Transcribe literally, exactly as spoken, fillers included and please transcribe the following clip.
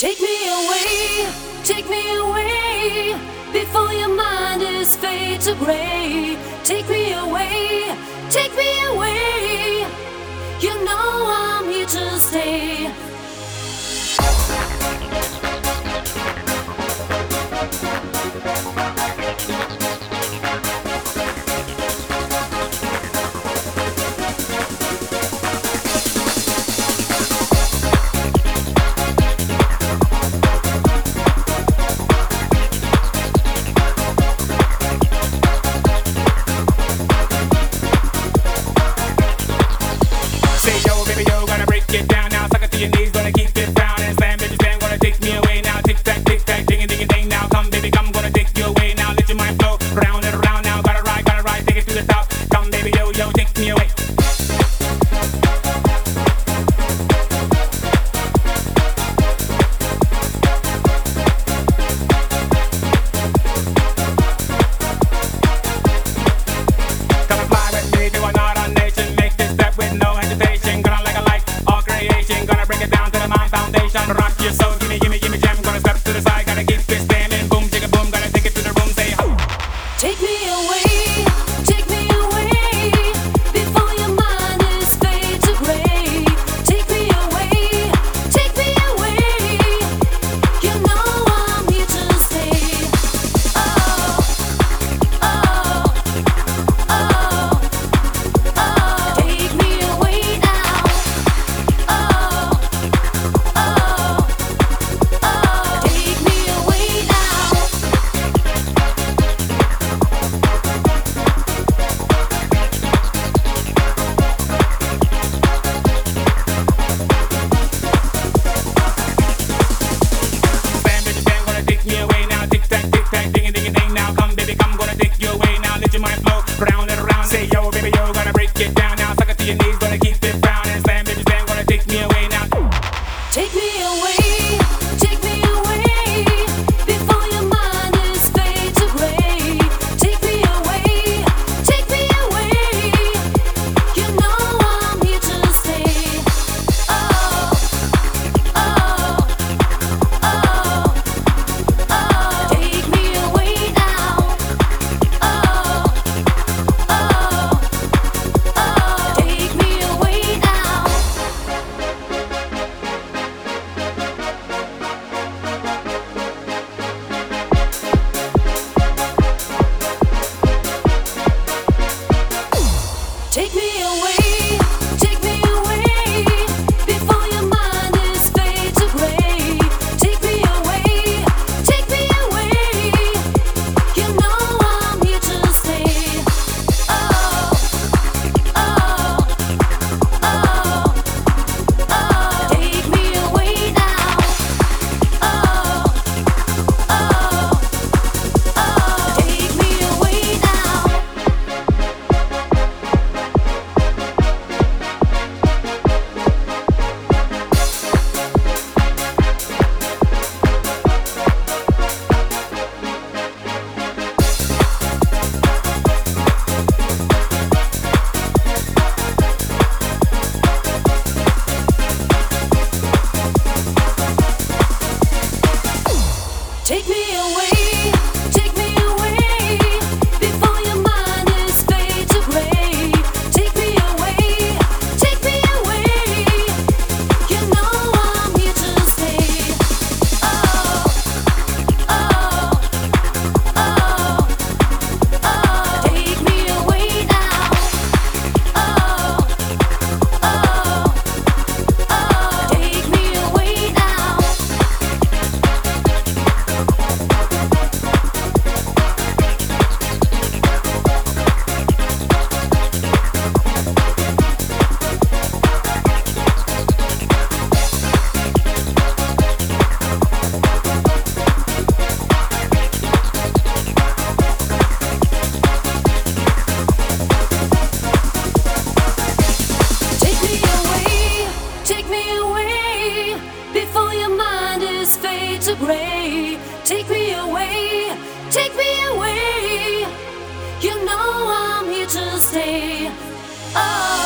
Take me away, take me away, before your mind is fade to gray. Take me away, take me away, you know I'm here to stay. Get down now, suck it to your knees, gonna keep it down and slam, baby, slam, gonna take me away now. Tick tack, tick tack, ding ding ding now. Come, baby, come, gonna take you away now. Let your mind flow round and around now. Gotta ride, gotta ride, take it to the top. Come, baby, yo, yo, take me away. Come and fly with me to another nation. Make this step with no hesitation. Gonna like a light. Gonna break it down to the mind foundation. Rock your soul, gimme, gimme, gimme jam. Gonna step to the side, gotta keep it standing. Boom, chicka boom, gotta take it to the room. Say ho. Take me away, take me away, before your mind is fade to gray. Take me away, take me away, you know I'm here to stay. Oh, oh, oh, oh, take me away now. Oh, oh, oh, take me away now. Bam, baby, bam, gonna take me away now. Tick tack, tick tack, ding ding ding now. Come, baby, come, gonna take you away now. Let your mind flow round and around. Say yo, baby, yo, gonna break it down now. Suck it to your knees, gonna keep it round and slam, baby, slam, gonna take me away now. Take me away, take me away, before your mind is fade to gray. Take me away, take me away, you know I'm here to stay. Oh, oh, oh, oh, take me away now. Oh, oh, oh, take me away now. Take me away, take me away, before your mind is fade to gray. Take me away, take me away, you know I'm here to stay. Oh, oh, oh, oh, take me away now. Oh, oh, oh, take me away now. Take me away, take me away, before your mind is fade to gray. Take me away, take me away, you know I'm here to stay. Oh, oh, oh, oh, take me away now. Oh, oh, oh, take me away now. Take me away, take me away, before your mind is fade to gray. Take me away, take me away, you know I'm here to stay. Oh.